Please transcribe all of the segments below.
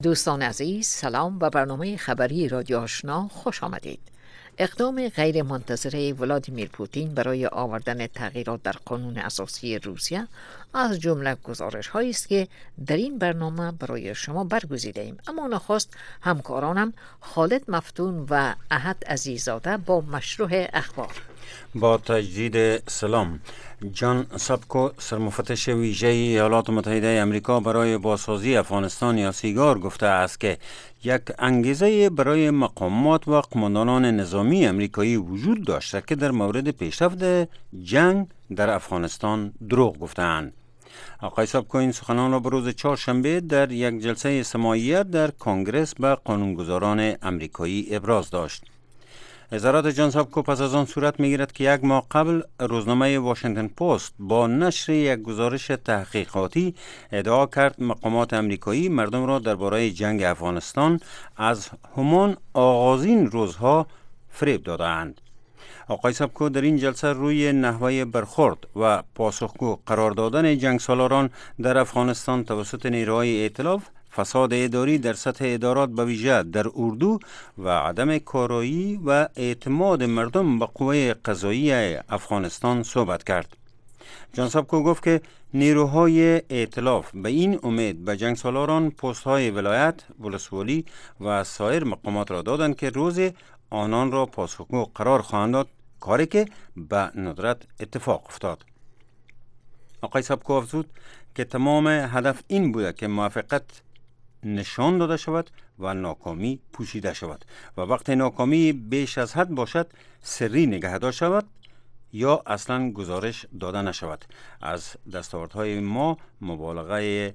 دوستان عزیز، سلام. به برنامه خبری رادیو آشنا خوش آمدید. اقدام غیر منتظره ولادیمیر پوتین برای آوردن تغییرات در قانون اساسی روسیه از جمله گزارش هایی است که در این برنامه برای شما برگزیده ایم. اما نخست همکارانم خالد مفتون و احد عزیزاده با مشروع اخبار. با تجدید سلام. جان سابکو، سرمفتش ویژه ایالات متحده آمریکا برای بازسازی افغانستان یا سیگار گفته است که یک انگیزه برای مقامات و قماندانان نظامی آمریکایی وجود داشته که در مورد پیشرفت جنگ در افغانستان دروغ گفتند. آقای سابکو این سخنان را به روز چهارشنبه در یک جلسه سماعیت در کنگرس به قانونگذاران آمریکایی ابراز داشت. اظهارات جان سابکو پس از آن صورت می‌گیرد که یک ماه قبل روزنامه واشنگتن پست با نشر یک گزارش تحقیقاتی ادعا کرد مقامات آمریکایی مردم را درباره جنگ افغانستان از همان آغازین روزها فریب دادند. آقای سابکو در این جلسه روی نحوه برخورد و پاسخگو قرار دادن جنگسالاران در افغانستان توسط نیروهای ائتلاف، فساد اداری در سطح ادارات به ویژه در اردو و عدم کارایی و اعتماد مردم به قوه قضایی افغانستان صحبت کرد. جان سابکو گفت که نیروهای ائتلاف به این امید به جنگسالاران پست‌های ولایت، ولسوالی و سایر مقامات را دادند که روز آنان را پاسخگو قرار خواهند داد، کاری که به ندرت اتفاق افتاد. آقای سابکو افزود که تمام هدف این بوده که موفقیت نشان داده شود و ناکامی پوشیده شود و وقتی ناکامی بیش از حد باشد سری نگه داشته شود یا اصلا گزارش داده نشود. از دستاوردهای ما مبالغه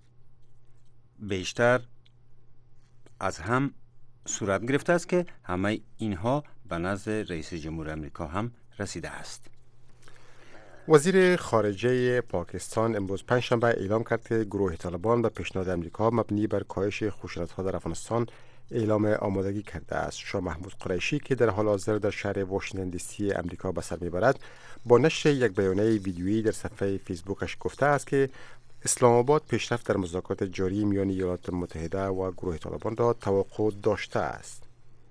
بیشتر از هم صورت گرفته است که همه اینها به نزد رئیس جمهور آمریکا هم رسیده است. وزیر خارجه پاکستان امروز پنجشنبه اعلام کرد که گروه طالبان به پیشنهاد آمریکا مبنی بر کاهش خشونت‌ها در افغانستان اعلام آمادگی کرده است. شاه محمود قریشی که در حال حاضر در شهر واشنگتن دی سی آمریکا به سر میبرد، با نشر یک بیانیه ویدیویی در صفحه فیسبوکش گفته است که اسلام آباد پیشرفت در مذاکرات جاری میان ایالات متحده و گروه طالبان را توقع داشته است.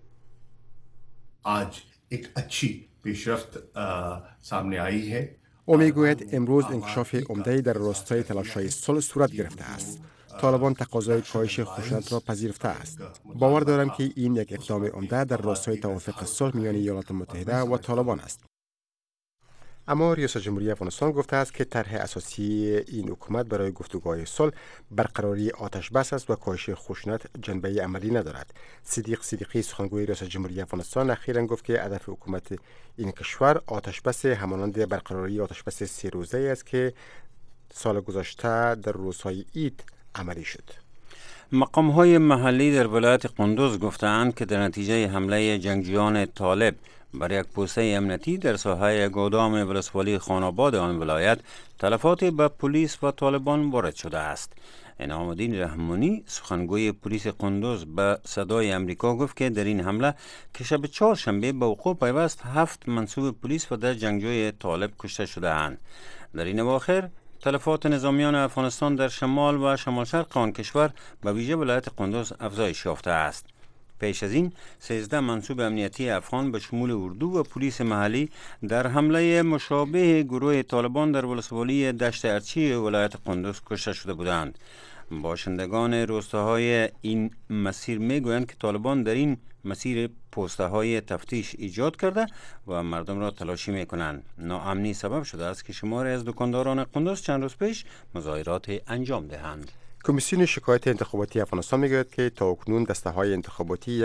آج एक अच्छी پیشرفت सामने आई है. او میگوید امروز انکشاف عمده‌ای در راستای تلاش‌های صلح صورت گرفته است. طالبان تقاضای کاهش خشونت را پذیرفته است. باور دارم که این یک اقدام عمده در راستای توافق صلح میان ایالات متحده و طالبان است. اما ریاست جمهوری افغانستان گفته است که طرح اساسی این حکومت برای گفتگوهای صلح برقراری آتش بس است و کاهش خشونت جنبه عملی ندارد. صدیق صدیقی سخنگوی ریاست جمهوری افغانستان اخیراً گفت که هدف حکومت این کشور آتش بس همانند برقراری آتش بس 3 روزه است که سال گذشته در روزهای عید عملی شد. مقام‌های محلی در ولایت قندوز گفتند که در نتیجه حمله جنگجویان طالب بر یک پوسته امنیتی در ساحه گودام ولسوالی خاناباد آن ولایت تلفات به پلیس و طالبان وارد شده است. انعام الدین رحمانی سخنگوی پلیس قندوز به صدای آمریکا گفت که در این حمله که شب چهارشنبه به وقوع پیوست 7 منصوب پلیس و 10 جنگجوی طالب کشته شده اند. در این اواخر تلفات نظامیان افغانستان در شمال و شمال شرق آن کشور به ویژه ولایت قندوز افزایش یافته است. پیش از این 13 منصوب امنیتی افغان به شمول اردو و پلیس محلی در حمله مشابه گروه طالبان در ولسوالی دشت ارچی ولایت قندوز کشته شده بودند. باشندگان روستاهای این مسیر میگویند که طالبان در این مسیر پوسته های تفتیش ایجاد کرده و مردم را تلاشی میکنند. ناامنی سبب شده است که شماری از دکانداران قندوز چند روز پیش مظاهرات انجام دهند. کمیسیون شکایت انتخاباتی افغانستان میگوید که تاکنون دسته‌های انتخاباتی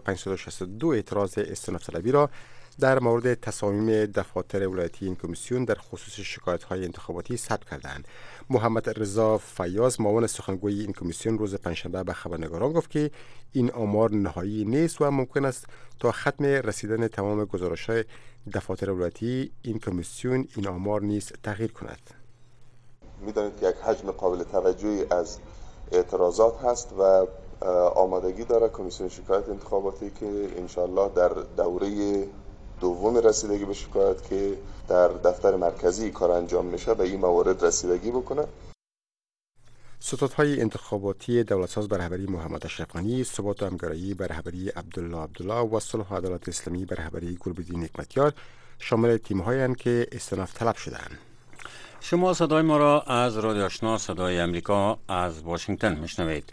1562 اعتراض استئناف طلبی را در مورد تصامیم دفاتر ولایتی این کمیسیون در خصوص شکایت‌های انتخاباتی ثبت کردند. محمد رضا فیاض معاون سخنگوی این کمیسیون روز پنجشنبه به خبرنگاران گفت که این آمار نهایی نیست و ممکن است تا ختم رسیدن تمام گزارش‌های دفاتر ولایتی این کمیسیون این آمار نیز تغییر کند. می‌دانید که یک حجم قابل توجهی از اعتراضات هست و آمادگی داره کمیسیون شکایت انتخاباتی که انشالله در دوره دوم رسیدگی به شکایت که در دفتر مرکزی کار انجام میشه به این موارد رسیدگی بکنه. ستادهای انتخاباتی دولتساز به رهبری محمد اشرف غنی، ثبات و همگرایی به رهبری عبدالله و صلح و عدالت اسلامی به رهبری گلبدین حکمتیار شامل تیم‌هایی هستند که استئناف طلب شده‌اند. شما صدای ما را از رادیو آشنا صدای امریکا از واشنگتن میشنوید.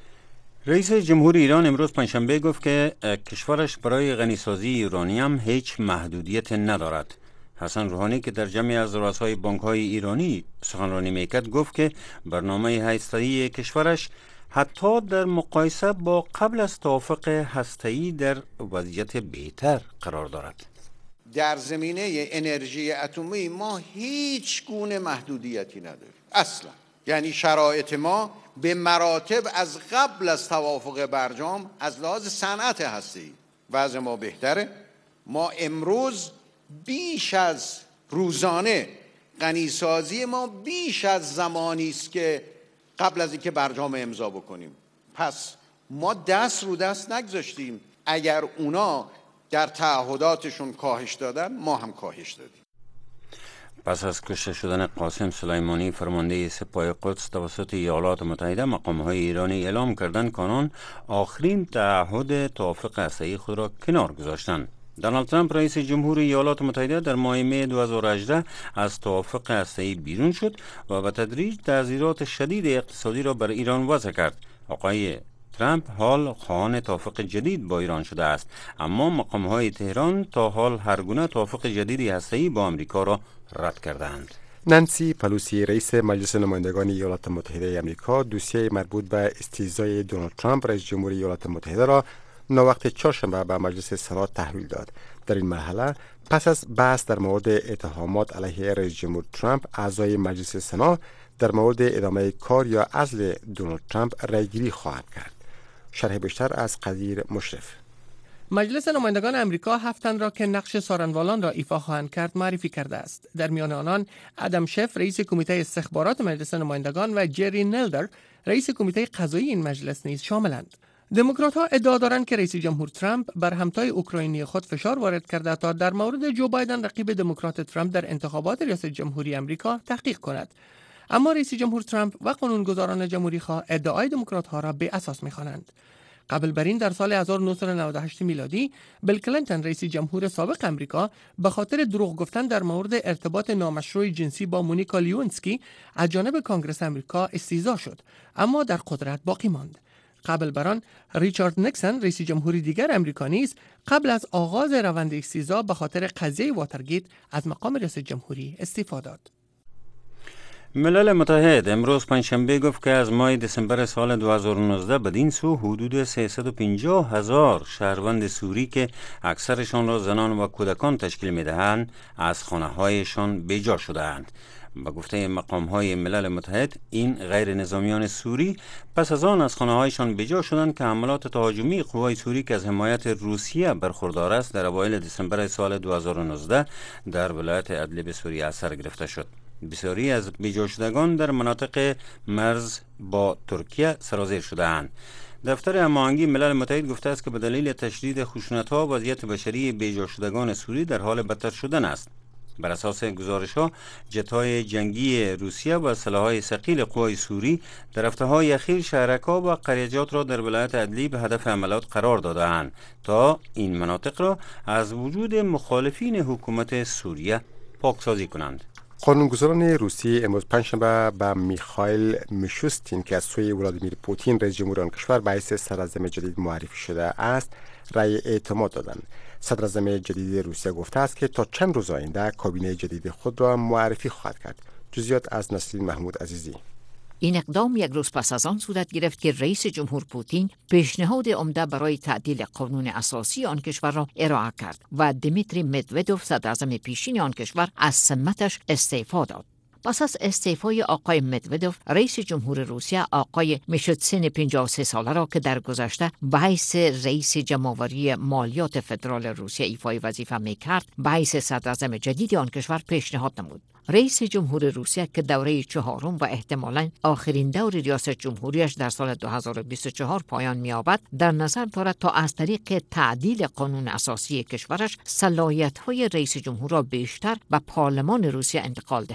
رئیس جمهور ایران امروز پنجشنبه گفت که کشورش برای غنیسازی یورانیم هیچ محدودیت ندارد. حسن روحانی که در جمعی از رؤسای بانک‌های ایرانی سخنرانی میکرد گفت که برنامه هسته‌ای کشورش حتی در مقایسه با قبل از توافق هسته‌ای در وضعیت بهتر قرار دارد. در زمینه انرژی اتمی ما هیچ گونه محدودیتی نداریم اصلا. یعنی شرایط ما به مراتب از قبل از توافق برجام از لحاظ صنعت هسته‌ای وضع ما بهتره. ما امروز بیش از روزانه غنیسازی ما بیش از زمانی است که قبل از اینکه برجام امضا بکنیم. پس ما دست رو دست نگذاشتیم. اگر اونا در تعهداتشون کاهش دادن ما هم کاهش دادیم. پس از کشته شدن قاسم سلیمانی فرمانده سپاه قدس توسط ایالات متحده، مقام‌های ایرانی اعلام کردند که آنان آخرین تعهد توافق هسته‌ای خود را کنار گذاشتند. دونالد ترامپ رئیس جمهور ایالات متحده در ماه می 2018 از توافق هسته‌ای بیرون شد و به تدریج تعزیرات شدید اقتصادی را بر ایران وضع کرد. آقای ترامپ حال خواهان توافق جدید با ایران شده است، اما مقام‌های تهران تا حال هر گونه توافق جدید هسته‌ای با آمریکا را رد کردند. نانسی پلوسی رئیس مجلس نمایندگان ایالات متحده آمریکا دوسیه مربوط به استیضای دونالد ترامپ رئیس جمهور ایالات متحده را ناوقت چهارشنبه به مجلس سنا تحویل داد. در این مرحله پس از بحث در مورد اتهامات علیه رئیس جمهور ترامپ، اعضای مجلس سنا در مورد ادامه کار یا عزل دونالد ترامپ رأیگیری خواهند کرد. شرح بیشتر از قدیر مشرف. مجلس نمایندگان امریکا 7 تن را که نقش سارنوالان را ایفا خواهند کرد معرفی کرده است. در میان آنان ادم شف رئیس کمیته استخبارات مجلس نمایندگان و جری نلدر رئیس کمیته قضایی این مجلس نیز شاملند. دموکرات‌ها ادعا دارند که رئیس جمهور ترامپ بر همتای اوکراینی خود فشار وارد کرده تا در مورد جو بایدن رقیب دموکرات ترامپ در انتخابات ریاست جمهوری آمریکا تحقیق کند. اما رئیس جمهور ترامپ و قانونگذاران جمهوری‌خواه ادعای دموکرات‌ها را بی اساس می‌خوانند. قبل بر این در سال 1998 میلادی بیل کلینتون رئیس جمهور سابق آمریکا به خاطر دروغ گفتن در مورد ارتباط نامشروع جنسی با مونیکا لیونسکی از جانب کانگرس آمریکا استیضاح شد، اما در قدرت باقی ماند. قبل بر آن ریچارد نیکسون رئیس جمهوری دیگر آمریکا نیز قبل از آغاز روند استیضاح به خاطر قضیه واترگیت از مقام رئیس جمهوری استعفا داد. ملل متحد امروز پنجشنبه گفت که از ماه دسامبر سال 2019 بدین سو حدود 350,000 شهروند سوری که اکثرشان را زنان و کودکان تشکیل می‌دهند از خانه‌هایشان بیجا شده‌اند. به گفته مقام‌های ملل متحد این غیر نظامیان سوری پس از آن از خانه‌هایشان بیجا شدند که حملات تهاجمی قوای سوری که از حمایت روسیه برخوردار است در اوایل دسامبر سال 2019 در ولایت ادلب سوریه اثر گرفته شد. بسیاری از بیجا شدگان در مناطق مرز با ترکیه سرازیر شده‌اند. دفتر هماهنگی ملل متحد گفته است که به دلیل تشدید خشونت‌ها وضعیت بشری بیجا شدگان سوری در حال بدتر شدن است. بر اساس گزارش‌ها جت‌های جنگی روسیه و سلاح‌های ثقیل قوای سوری در هفته‌های اخیر شهرک‌ها و قریجات را در ولایت ادلیب هدف حملات قرار داده‌اند تا این مناطق را از وجود مخالفین حکومت سوریه پاکسازی کنند. قانونگذاران روسیه امروز پنجشنبه به میخائیل میشوستین که از سوی ولادیمیر پوتین رئیس جمهور آن کشور به حیث صدراعظم جدید معرفی شده است رأی اعتماد دادند. صدراعظم جدید روسیه گفته است که تا چند روز آینده کابینه جدید خود را معرفی خواهد کرد. جزئیات از نسرین محمود عزیزی. این اقدام یک روز پس از آن صورت گرفت که رئیس جمهور پوتین پیشنهاد عمده برای تعدیل قانون اساسی آن کشور را ارائه کرد و دیمیتری مدودوف صدراعظم پیشین آن کشور از سمتش استعفا داد. پس از استعفای آقای مدودوف، رئیس جمهور روسیه آقای میشوتسین 53 ساله را که در گذشته به حیث رئیس جمع‌آوری مالیات فدرال روسیه ایفای وظیفه می‌کرد، به حیث صدراعظم جدید آن کشور پیشنهاد نمود. رئیس جمهور روسیه که دوره چهارم و احتمالاً آخرین دور ریاست جمهوریش در سال 2024 پایان می‌یابد، در نظر دارد تا از طریق تعدیل قانون اساسی کشورش صلاحیت‌های رئیس جمهور را بیشتر به پارلمان روسیه انتقال دهد.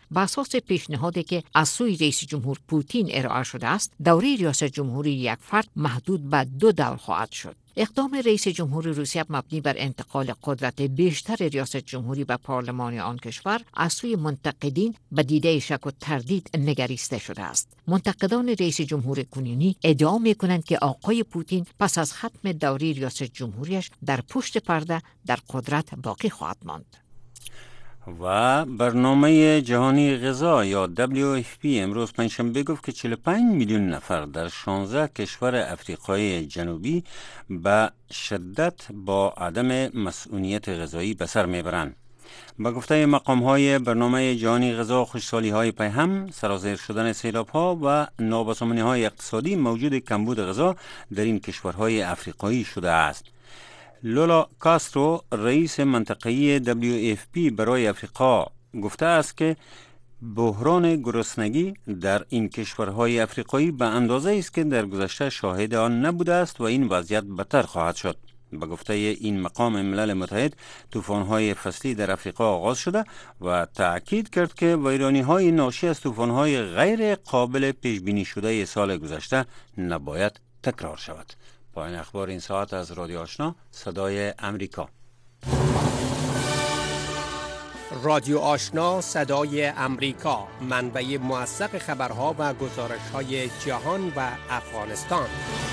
بر اساس پیشنهادی که از سوی رئیس جمهور پوتین ارائه شده است، دوره ریاست جمهوری یک فرد محدود به 2 دور خواهد شد. اقدام رئیس جمهور روسیه مبنی بر انتقال قدرت بیشتر ریاست جمهوری به پارلمان آن کشور از سوی منتقدین به دیده شک و تردید نگریسته شده است. منتقدان رئیس جمهور کنونی ادعا می‌کنند که آقای پوتین پس از ختم دوره ریاست جمهوریش در پشت پرده در قدرت باقی خواهد ماند. و برنامه جهانی غذا یا WFP امروز پنجشنبه گفت که 45 میلیون نفر در 16 کشور افریقای جنوبی به شدت با عدم مسئولیت غذایی به سر میبرند. با گفته مقام‌های برنامه جهانی غذا، خشکسالی‌های پیهم، سرازیر شدن سیلاب‌ها و نابسامانی‌های اقتصادی موجود کمبود غذا در این کشورهای افریقایی شده است. لولا کاسترو رئیس منطقه‌ای WFP برای افریقا گفته است که بحران گرسنگی در این کشورهای افریقایی به اندازه است که در گذشته شاهد آن نبوده است و این وضعیت بدتر خواهد شد. به گفته این مقام ملل متحد، طوفان‌های فصلی در افریقا آغاز شده و تأکید کرد که ویرانی‌های ناشی از طوفان‌های غیر قابل پیش بینی شده سال گذشته نباید تکرار شود. پایان اخبار این ساعت از رادیو آشنا صدای امریکا. رادیو آشنا صدای امریکا، منبع موثق خبرها و گزارش‌های جهان و افغانستان.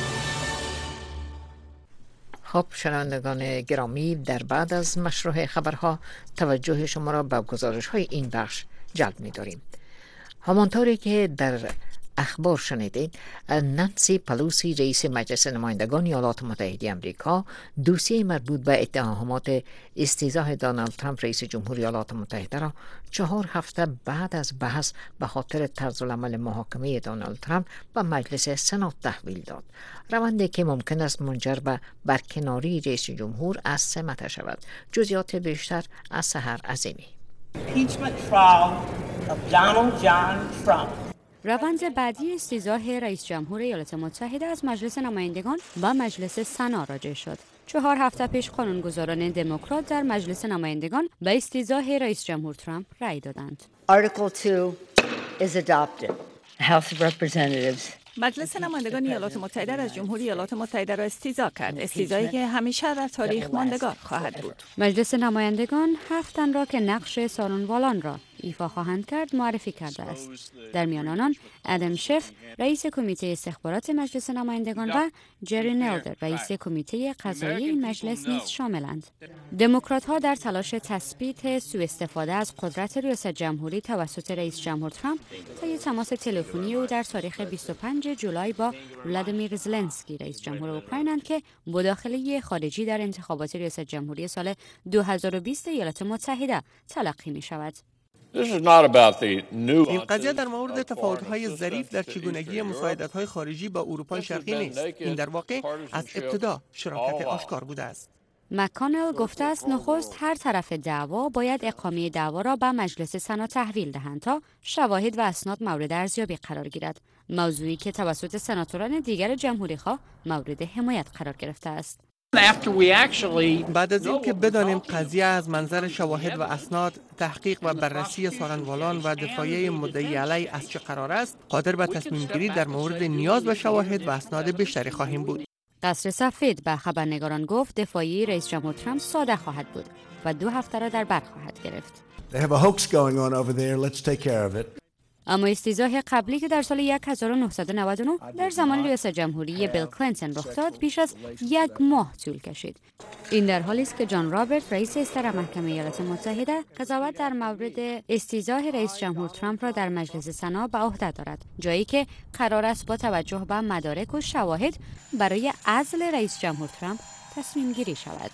خب شنوندگان گرامی، در بعد از مشروع خبرها توجه شما را به گزارش‌های این بخش جلب می‌داریم. همانطوری که در اخبار شنیدید، نانسی پلوسی رئیس مجلس نمایندگان ایالات متحده آمریکا دوسیه مربوط به اتهامات استیضاح دونالد ترامپ رئیس جمهوری ایالات متحده را 4 هفته بعد از بحث به خاطر طرزالعمل محاکمه دونالد ترامپ به مجلس سنا تحویل داد. روندی که ممکن است منجر به برکناری رئیس جمهور از سمت شود. جزئیات بیشتر از سحر عظیمی. روند بعدی استیضاح رئیس جمهور ایالات متحده از مجلس نمایندگان و مجلس سنا راجع شد. 4 هفته پیش قانونگذاران دموکرات در مجلس نمایندگان به استیضاح رئیس جمهور ترامپ رأی دادند. Article 2 is adopted. House of Representatives. مجلس نمایندگان ایالات متحده از جمهوری ایالات متحده را استیضاح کرد. استیضاحی که همیشه در تاریخ ماندگار خواهد بود. مجلس نمایندگان 7 تن را که نقش سارنوالان را ایفا خواهند کرد معرفی کرده است. در میان آنان ادم شف رئیس کمیته استخبارات مجلس نمایندگان و جری نلدر رئیس کمیته قضایی این مجلس نیز شاملند. دموکرات‌ها در تلاش تثبیت سوء استفاده از قدرت ریاست جمهوری توسط رئیس جمهور ترامپ طی تماس تلفنی او در تاریخ 25 جولای با ولادیمیر زلنسکی رئیس جمهور اوکراین که مداخله خارجی در انتخابات ریاست جمهوری سال 2020 ایالات متحده تلقی می شود. این قضیه در مورد تفاوت‌های ظریف در چگونگی مساعدت‌های خارجی با اروپای شرقی نیست. این در واقع از ابتدا شراکت آشکار بوده است. مک‌کانل گفته است نخست هر طرف دعوا باید اقامه دعوا را به مجلس سنا تحویل دهند تا شواهد و اسناد مورد ارزیابی قرار گیرد، موضوعی که توسط سناتوران دیگر جمهوری‌خواه مورد حمایت قرار گرفته است. بعد از این که بدانیم قضیه از منظر شواهد و اسناد، تحقیق و بررسی سارنوالان و دفاعیه مدعی علی از چه قرار است، قادر به تصمیم گیری در مورد نیاز به شواهد و اسناد بیشتری خواهیم بود. قصر سفید به خبرنگاران گفت دفاعیه رئیس جمهور ترامپ ساده خواهد بود و 2 هفته را در بر خواهد گرفت. اما استیضاح قبلی که در سال 1999 در زمان ریاست جمهوری بیل کلینتون رخ داد بیش از 1 ماه طول کشید. این در حالی است که جان رابرت رئیس استر محکمه ایالات متحده قضاوت در مورد استیضاح رئیس جمهور ترامپ را در مجلس سنا به عهده دارد، جایی که قرار است با توجه به مدارک و شواهد برای عزل رئیس جمهور ترامپ تصمیم گیری شود.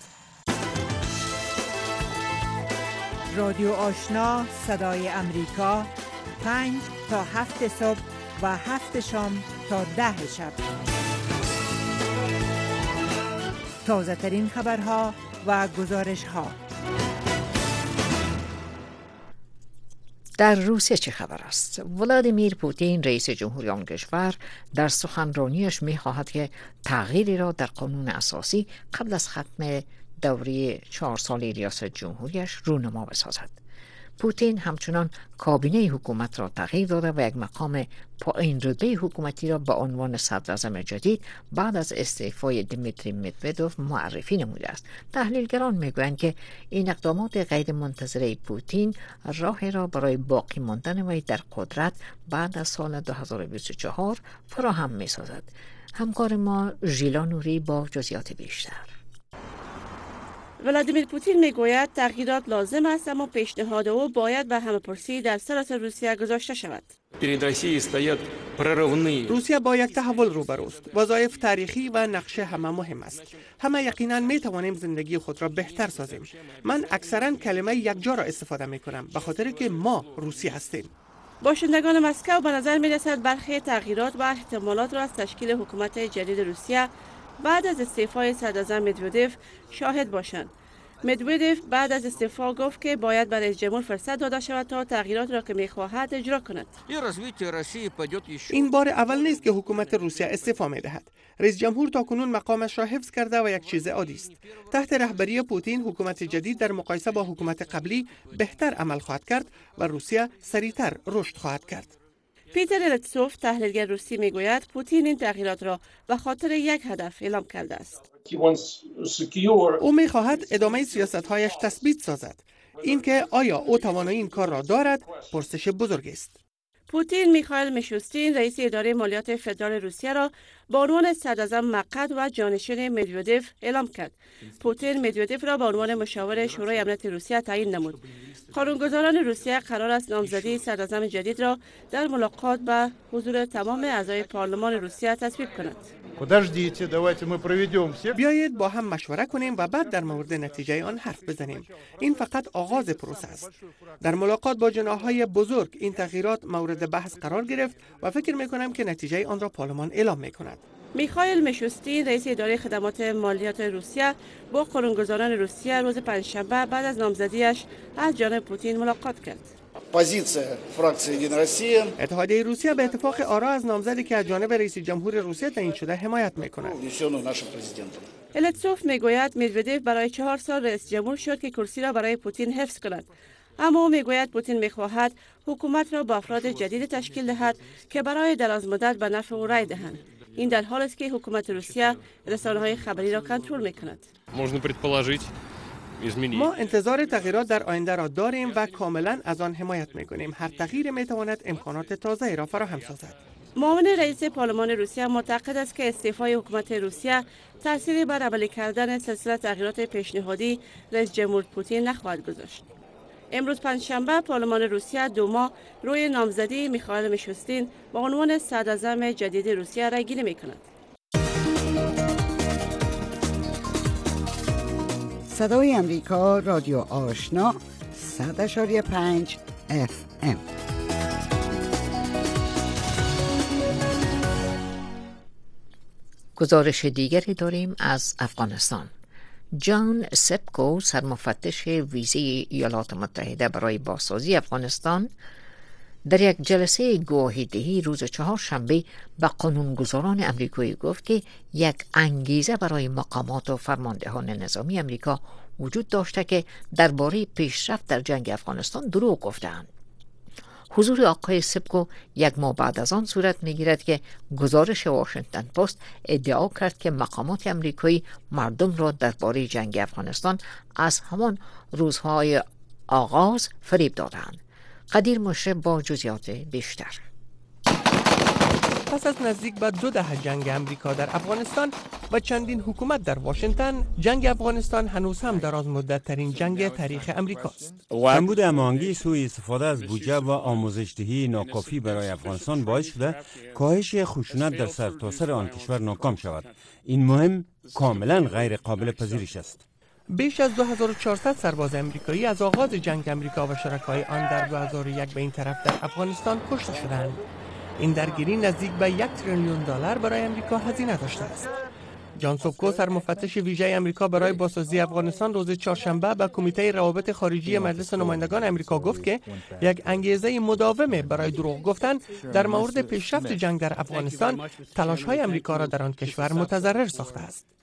رادیو آشنا صدای امریکا 5 تا 7 صبح و 7 شام تا 10 شب. تازه ترین خبرها و گزارش ها. در روسیه چه خبر است؟ ولادیمیر پوتین رئیس جمهوری آن کشور در سخنرانیش می خواهد که تغییری را در قانون اساسی قبل از ختم دوره 4 ساله ریاست جمهوریش رونما بسازد. پوتین همچنان کابینه حکومت را تغییر داده و یک مقام پایین رتبه حکومتی را به عنوان صدراعظم جدید بعد از استعفای دیمیتری مدودوف معرفی نموده است. تحلیلگران میگویند که این اقدامات غیر منتظره پوتین راه را برای باقی ماندن وی در قدرت بعد از سال 2024 فراهم می‌سازد. همکار ما ژیلا نوری با جزئیات بیشتر. ولادیمیر پوتین میگوید تغییرات لازم است، اما پیشنهاد او باید به همه‌پرسی در سراسر روسیه گذاشته شود. روسیه با یک تحول روبروست. وظایف تاریخی و نقشه همه مهم است. همه یقینا می توانیم زندگی خود را بهتر سازیم. من اکثرا کلمه یکجا را استفاده می کنم به خاطر که ما روسیه هستیم. باشندگان مسکو به نظر می رسد برخی تغییرات و احتمالات را از تشکیل حکومت جدید روسیه بعد از استعفای صدراعظم مدودوف شاهد باشند. مدودوف بعد از استعفا گفت که باید به رئیس جمهور فرصت داده شود تا تغییرات را که می‌خواهد اجرا کند. این بار اول نیست که حکومت روسیه استعفا می‌دهد. رئیس جمهور تاکنون مقامش را حفظ کرده و یک چیز عادی است. تحت رهبری پوتین حکومت جدید در مقایسه با حکومت قبلی بهتر عمل خواهد کرد و روسیه سریعتر رشد خواهد کرد. پیتر التسوف تحلیلگر روسی میگوید پوتین این تغییرات را به خاطر یک هدف اعلام کرده است. او می‌خواهد ادامه سیاست‌هایش تثبیت سازد. اینکه آیا او توانایی این کار را دارد پرسش بزرگ است. پوتین میخائیل میشوستین رئیس اداره مالیات فدرال روسیه را به عنوان صدراعظم موقت و جانشین مدودوف اعلام کرد. پوتین مدودوف را به عنوان مشاور شورای امنیت روسیه تعیین نمود. قانونگذاران روسیه قرار است نامزدی صدراعظم جدید را در ملاقات به حضور تمام اعضای پارلمان روسیه تصویب کنند. بیایید با هم مشوره کنیم و بعد در مورد نتیجه آن حرف بزنیم. این فقط آغاز پروسه است. در ملاقات با جناح‌های بزرگ این تغییرات مورد بحث قرار گرفت و فکر می‌کنم که نتیجه آن را پارلمان اعلام می‌کند. میخائیل میشوستین رئیس اداره خدمات مالیات روسیه با قانونگذاران روسیه روز پنجشنبه بعد از نامزدیش از جانب پوتین ملاقات کرد. اتحادیه روسیه به اتفاق آرا از نامزدی که از جانب رئیس جمهور روسیه تعیین شده حمایت می‌کند. التسوف میگوید مدودوف برای 4 سال رئیس جمهور شد که کرسی را برای پوتین حفظ کند. اما او میگوید پوتین میخواهد حکومت را با افراد جدید تشکیل دهد که برای دراز مدت به نفع او رای دهند. این در حالی است که حکومت روسیه رسانه‌های خبری را کنترل می‌کند. ما انتظار تغییرات در آینده را داریم و کاملا از آن حمایت می‌کنیم. هر تغییر می‌تواند امکانات تازه‌ای را فراهم سازد. معاون رئیس پارلمان روسیه معتقد است که استعفای حکومت روسیه تأثیری بر عملی کردن سلسله تغییرات پیشنهادی رئیس جمهور پوتین نخواهد گذاشت. امروز پنجشنبه پارلمان روسیه دوما روی نامزدی میخائیل میشوستین به عنوان صدراعظم جدید روسیه رای گیری میکند. صدای امریکا، رادیو آشنا، 100.5 FM. گزارش دیگری داریم از افغانستان. جان سپکو سرمفتش ویزه ایالات متحده برای بازسازی افغانستان در یک جلسه گواهیدهی روز چهارشنبه به قانونگذاران امریکایی گفت که یک انگیزه برای مقامات و فرماندهان نظامی امریکا وجود داشته که درباره پیشرفت در جنگ افغانستان دروغ گفتند. حضور آقای سپکو یک ماه بعد از آن صورت می‌گیرد که گزارش واشنگتن پست ادعا کرد که مقامات امریکایی مردم را درباره جنگ افغانستان از همان روزهای آغاز فریب دادند. قدیر مشرف با جزئیات بیشتر. پس از نزدیک به 2 دهه جنگ امریکا در افغانستان و چندین حکومت در واشنگتن، جنگ افغانستان هنوز هم دراز مدت ترین جنگ تاریخ امریکاست. کمبود هماهنگی سوء استفاده از بودجه و آموزش‌دهی ناکافی برای افغانستان باعث شده کاهش خشونت در سرتاسر آن کشور ناکام شود. این مهم کاملا غیر قابل پذیرش است. بیش از 2400 سرباز امریکایی از آغاز جنگ امریکا و شرکای آن در 2001 به این طرف در افغانستان کشته شدند. این درگیری نزدیک به $1 تریلیون برای امریکا هزینه داشته است. جان سپکو سرمفتش ویژه امریکا برای بازسازی افغانستان روز چهارشنبه به کمیته روابط خارجی مجلس نمایندگان امریکا گفت که یک انگیزه مداوم برای دروغ گفتن در مورد پیشرفت جنگ در افغانستان تلاش‌های امریکا را در آن کشور متضرر ساخته است.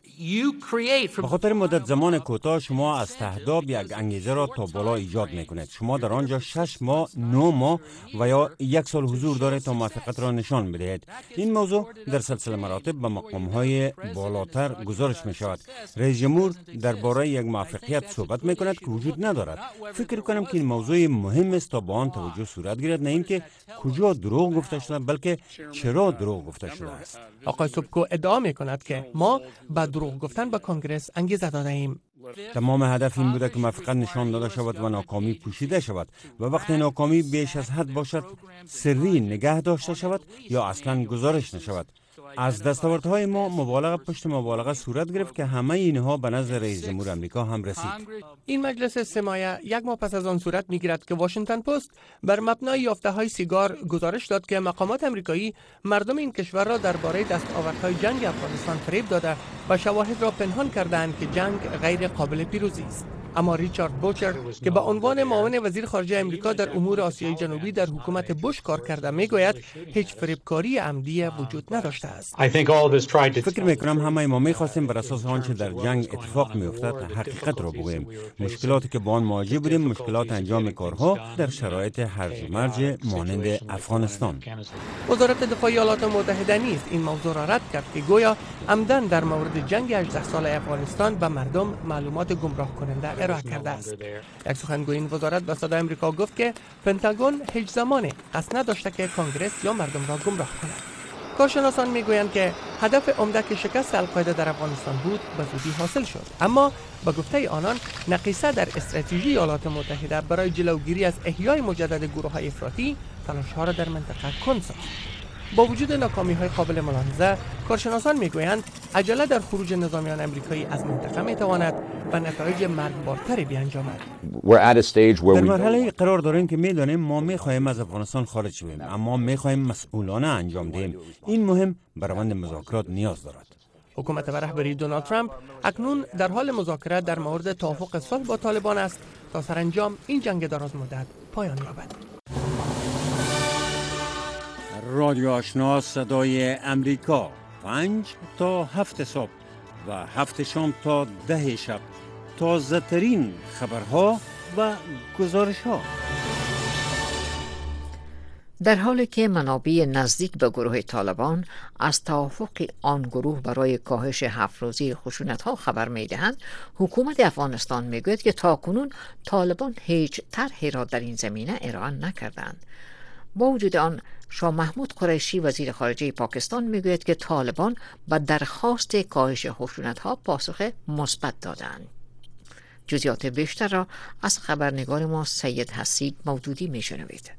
به خاطر مدت زمان کوتاه شما از تهداب یک انگیزه را تا بالا ایجاد میکنید. شما در آنجا 6 ماه، 9 ماه و یا 1 سال حضور دارید تا موفقیت را نشان بدهید. این موضوع در سلسله مراتب به مقام‌های بالاتر گزارش می شود. رئیس جمهور درباره یک موفقیت صحبت می کند که وجود ندارد. فکر کنم که این موضوع مهم است تا با آن توجه صورت گیرد، نه اینکه کجا دروغ گفته شده بلکه چرا دروغ گفته شده است. آقای سوبکو ادعا می کند که ما با دروغ گفتن به کنگرس انگیزه داده ایم. تمام هدف این بوده که موفقیت نشان داده شود و ناکامی پوشیده شود و وقتی ناکامی بیش از حد باشد سری نگه داشته شود یا اصلا گزارش نشود. از دستاوردهای ما مبالغه پشت مبالغه صورت گرفت که همه اینها به نظر رئیس جمهور آمریکا هم رسید. این مجلس سه مایه 1 ماه پس از آن صورت میگیرد که واشنگتن پست بر مبنای یافته‌های سیگار گزارش داد که مقامات آمریکایی مردم این کشور را درباره دستاوردهای جنگ افغانستان فریب داده و شواهد را پنهان کردند که جنگ غیر قابل پیروزی است. اما ریچارد بوچر که به عنوان معاون وزیر خارجه آمریکا در امور آسیای جنوبی در حکومت بوش کار کرده میگوید هیچ فریبکاری عمدی وجود نداشته است. فکر میکنم همه ما میخواستیم بر اساس آنچه در جنگ اتفاق میافتد حقیقت را بگوییم. مشکلاتی که با آن مواجه بودیم مشکلات انجام کارها در شرایط هرج و مرج مانند افغانستان. وزارت دفاع ایالات متحده نیز این موضوع را رد کرد که گویا عمدن در مورد جنگ 18 ساله افغانستان به مردم معلومات گمراه کننده ارائه کرده است. یک سخنگوی این وزارت به صدای آمریکا گفت که پنتاگون هیچ زمانی قصد نداشته که کنگرس یا مردم را گمراه کند. کارشناسان میگویند که هدف عمده که شکست القاعده در افغانستان بود به زودی حاصل شد، اما به گفته آنان نقیصه در استراتژی ایالات متحده برای جلوگیری از احیای مجدد گروه‌های افراطی تلاش‌ها را در منطقه کند ساخت. با وجود ناکامی‌های قابل ملاحظه، کارشناسان میگویند عجله در خروج نظامیان آمریکایی از منطقه میتواند و نتایج مرگبارتری بیانجامد. در مرحله قرار داریم که میدانیم ما میخواهیم از افغانستان خارج شویم، اما میخواهیم مسئولانه انجام دهیم. این مهم بر روند مذاکرات نیاز دارد. حکومت و رهبری دونالد ترامپ اکنون در حال مذاکره در مورد توافق صلح با طالبان است تا سرانجام این جنگ درازمدت پایان یابد. رادیو آشنا صدای امریکا 5 تا 7 صبح و 7 شام تا 10 شب تازه ترین خبرها و گزارش ها. در حالی که منابع نزدیک به گروه طالبان از توافق آن گروه برای کاهش 7 روزه خشونت‌ها خبر می‌دهند، حکومت افغانستان می‌گوید که تاکنون طالبان هیچ طرحی را در این زمینه ارائه نکردند. با وجود آن، شاه محمود قریشی وزیر خارجه پاکستان میگوید که طالبان به درخواست کاهش خشونت‌ها پاسخ مثبت دادند. جزئیات بیشتر را از خبرنگار ما سید حسیب مودودی میشنوید.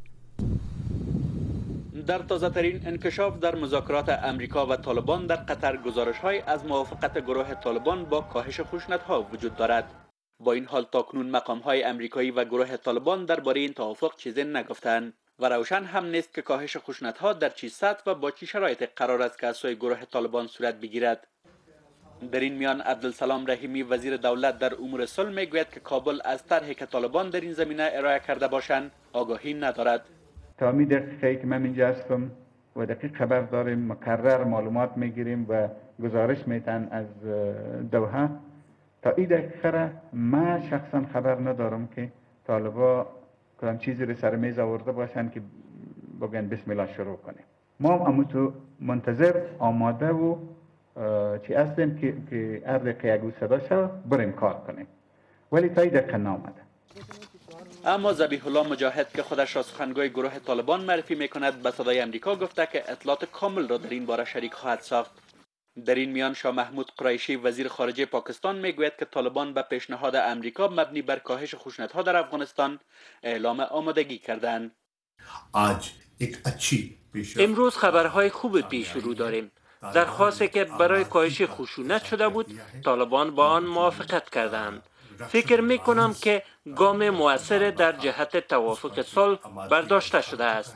در تازه ترین انکشاف در مذاکرات امریکا و طالبان در قطر گزارش‌های از موافقت گروه طالبان با کاهش خشونت‌ها وجود دارد. با این حال تاکنون مقام‌های امریکایی و گروه طالبان درباره این توافق چیزی نگفتند و روشن هم نیست که کاهش خشونت‌ها در چه سطح و با چه شرایطی قرار است که از سوی گروه طالبان صورت بگیرد. در این میان عبدالسلام رحیمی وزیر دولت در امور صلح میگوید که کابل از طرحی که طالبان در این زمینه ارائه کرده باشند آگاهی ندارد. تا می دقیقه که من اینجا هستم و دقیق خبر داریم، مکرر معلومات میگیریم و گزارش میتن از دوحه. تا این دقیقه من شخصا خبر ندارم که طالبا کدام چیزی رو سر میز آورده باشن که بگن بسم الله شروع کنیم. ما هم تو منتظر آماده و چی هستیم که هر دقیقه اگه صدا شد بریم کار کنیم، ولی تا این دقیقه نامده. اما ذبیح الله مجاهد که خودش را سخنگوی گروه طالبان معرفی میکند به صدای امریکا گفته که اطلاعات کامل را در این باره شریک خواهد ساخت. در این میان شاه محمود قریشی وزیر خارجه پاکستان میگوید که طالبان به پیشنهاد امریکا مبنی بر کاهش خشونت‌ها در افغانستان اعلام آمادگی کردند. امروز خبرهای خوب پیش رو داریم. درخواستی که برای کاهش خشونت شده بود طالبان با آن موافقت کردند. فکر می کنم که گام مؤثر در جهت توافق صلح برداشته شده است.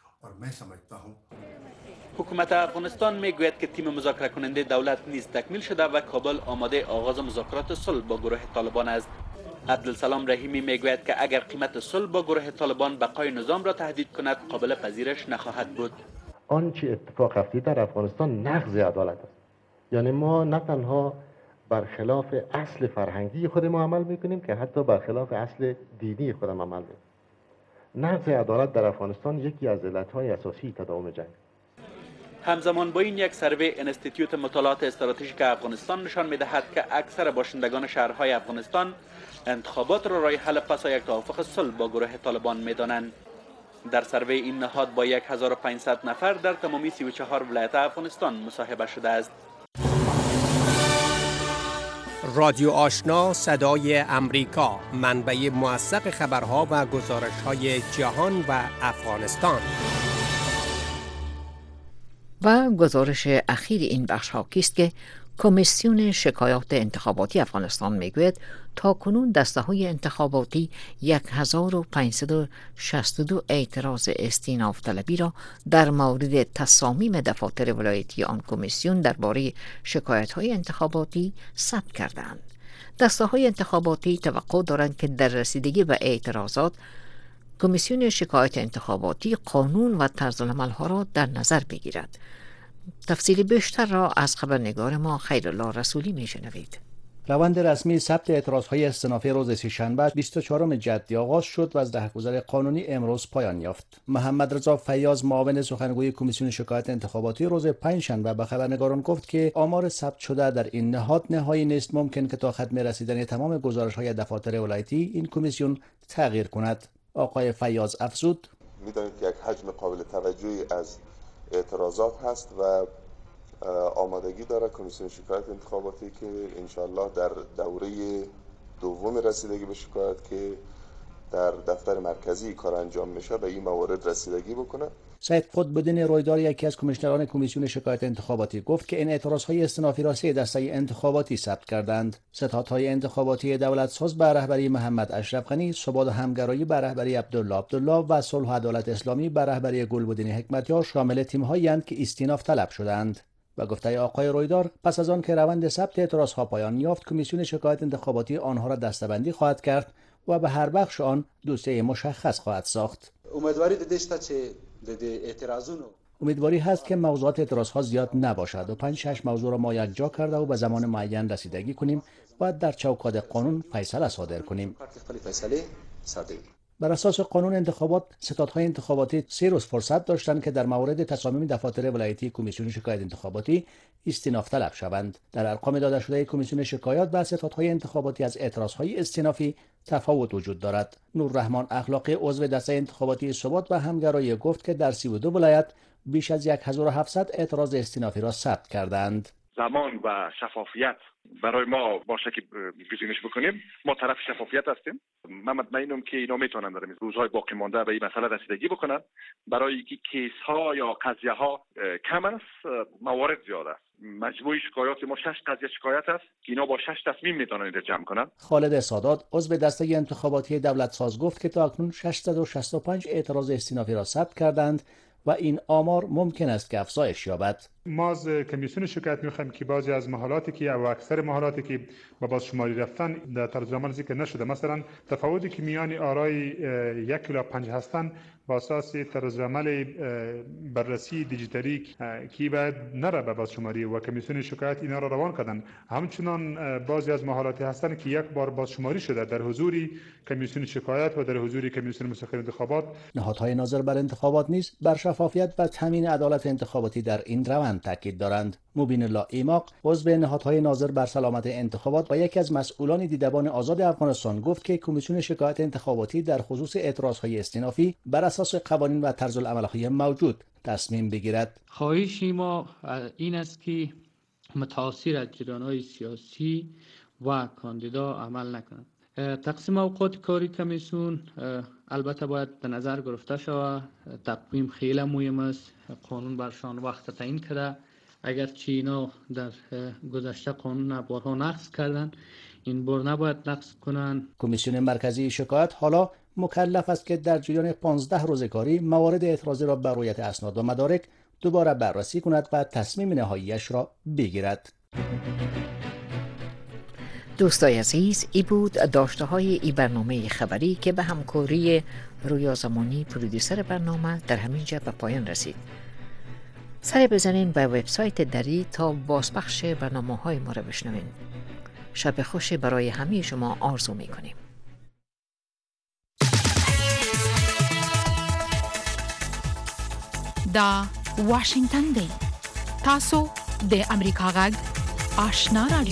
حکومت افغانستان میگوید که تیم مذاکره کننده دولت نیز تکمیل شده و کابل آماده آغاز مذاکرات صلح با گروه طالبان است. عبدالسلام رحیمی میگوید که اگر قیمت صلح با گروه طالبان بقای نظام را تهدید کند قابل پذیرش نخواهد بود. آنچه اتفاق افتاد در افغانستان نقض عدالت است. یعنی ما نه تنها برخلاف اصل فرهنگی خودمون عمل میکنیم که حتی برخلاف اصل دینی خودم عمل میکنیم. نقض عدالت در افغانستان یکی از علتهای اساسی تداوم جنگ. همزمان با این یک سروی انستیتیوت مطالعات استراتژیک افغانستان نشان می‌دهد که اکثر باشندگان شهرهای افغانستان انتخابات را راه حل پس از یک توافق صلح با گروه طالبان می‌دانند. در سروی این نهاد با 1500 نفر در تمامی 34 ولایت افغانستان مصاحبه شده است. رادیو آشنا صدای امریکا، منبع موثق خبرها و گزارش‌های جهان و افغانستان. و گزارش اخیر این بخش ها است که کمیسیون شکایات انتخاباتی افغانستان میگوید تا کنون دسته های انتخاباتی 1562 اعتراض استیناف طلبی را در مورد تصامیم دفاتر ولایتی آن کمیسیون درباره شکایت های انتخاباتی ثبت کردند. دسته های انتخاباتی توقع دارند که در رسیدگی به اعتراضات کمیسیون شکایت انتخاباتی قانون و طرزالعمل ها را در نظر بگیرد. تفصیل بیشتر را از خبرنگار ما خیرالله رسولی میشنوید. روند رسمی ثبت اعتراضهای استینافی روز سه‌شنبه 24 جدی آغاز شد و از رهگذر قانونی امروز پایان یافت. محمد رضا فیاض معاون سخنگوی کمیسیون شکایت انتخاباتی روز پنجشنبه به خبرنگاران گفت که آمار ثبت شده در این نهاد نهایی نیست، ممکن که تا ختم رسیدن تمام گزارش‌های دفاتر ولایتی این کمیسیون تغییر کند. آقای فیاض افزود: می‌دانید که یک حجم قابل توجهی از اعتراضات هست و آمادگی داره کمیسیون شکایت انتخاباتی که انشالله در دوره دوم رسیدگی به شکایت که در دفتر مرکزی کار انجام میشه به این موارد رسیدگی بکنه. سید قطب‌الدین رویدار، یکی از کمیشنران کمیسیون شکایت انتخاباتی، گفت که این اعتراض‌های استینافی را 3 دسته انتخاباتی ثبت کردند. ستادهای انتخاباتی دولتساز به رهبری محمد اشرف غنی، ثبات و همگرایی به رهبری عبدالله و صلح و عدالت اسلامی به رهبری گلبدین حکمتیار شامل تیم‌هایی اند که استیناف طلب شدند. و گفته آقای رویدار پس از آن که روند ثبت اعتراض‌ها پایان یافت، کمیسیون شکایت انتخاباتی آنها را دسته‌بندی خواهد کرد و به هر بخش آن دوسیه مشخص خواهد ساخت. امیدواری هست که موضوعات اعتراض‌ها زیاد نباشد و 5-6 موضوع را ما یکجا کرده و به زمان معین رسیدگی کنیم و در چوکات قانون فیصله صادر کنیم. بر اساس قانون انتخابات، ستادهای انتخاباتی 3 روز فرصت داشتند که در مورد تصامیم دفاتر ولایتی کمیسیون شکایت انتخاباتی استیناف طلب شوند. در ارقام داده شده کمیسیون شکایات و ستادهای انتخاباتی از اعتراضهای استینافی تفاوت وجود دارد. نوررحمان اخلاقی، عضو دسته انتخاباتی ثبات و همگرایی، گفت که در 32 ولایت بیش از 1700 اعتراض استینافی را ثبت کردند. زمان و شفافیت برای ما باشه که گزینش بکنیم. ما طرف شفافیت هستیم. من مطمئنم که اینا میتونن در روزهای باقی مانده به این مسئله رسیدگی بکنن. برای اینکه کیس ها یا قضیه ها کم است، موارد زیاد است. مجموع شکایات ما 6 قضیه شکایت است که اینا با 6 تصمیم میتونن جمع کنن. خالد سادات، عضو دسته انتخاباتی دولتساز، گفت که تا اکنون 665 اعتراض استینافی را ثبت کردند و این آمار ممکن است که افزایش یابد. ما از کمیسیون شکایت می‌خوایم که بعضی از محالاتی که او اکثر محالاتی که با بازشماری رفتن در طرزالعمل ذکر نشده، مثلا تفاوتی که میان آرای 1 الی 5 هستند با اساس طرزالعمل بررسی دیجیتالی که باید نره به بازشماری و کمیسیون شکایت اینا را روان کردن. همچنان بعضی از محالاتی هستند که یک بار بازشماری شده در حضور کمیسیون شکایت و در حضور کمیسیون مستقل انتخابات. نهادهای ناظر بر انتخابات نیز بر شفافیت و تامین عدالت انتخاباتی در این روند تاکید دارند. مبین الله ایماق، عضو نهادهای ناظر بر سلامت انتخابات و یکی از مسئولان دیدبان آزاد افغانستان، گفت که کمیسیون شکایت انتخاباتی در خصوص اعتراضهای استینافی بر اساس قوانین و طرزالعمل‌های موجود تصمیم بگیرد. خواهش ما این است که متأثر از جریان‌های سیاسی و کاندیدا عمل نکنند. تقسیم اوقات کاری کمیسیون البته باید به نظر گرفته شود. تقویم خیلی مهم است. قانون برشان وقت تعیین کرده. اگرچه اینا در گذشته قانون بارها نقض کردن، این بار نباید نقض کنند. کمیسیون مرکزی شکایت حالا مکلف است که در جریان 15 روز کاری موارد اعتراضی را بر رویت اسناد و مدارک دوباره بررسی کند و تصمیم نهاییش را بگیرد. دوستای عزیز، ای بود داشته های ای برنامه خبری که به همکاری رویا زمانی پرودیوسر برنامه در همین جا به پایان رسید. سر بزنین به وبسایت دری تا بازپخش برنامه های ما را بشنوین. شب خوش برای همه شما آرزو می‌کنیم. دا واشنگتن دی تاسو د امریکا غږ آشنا رادیو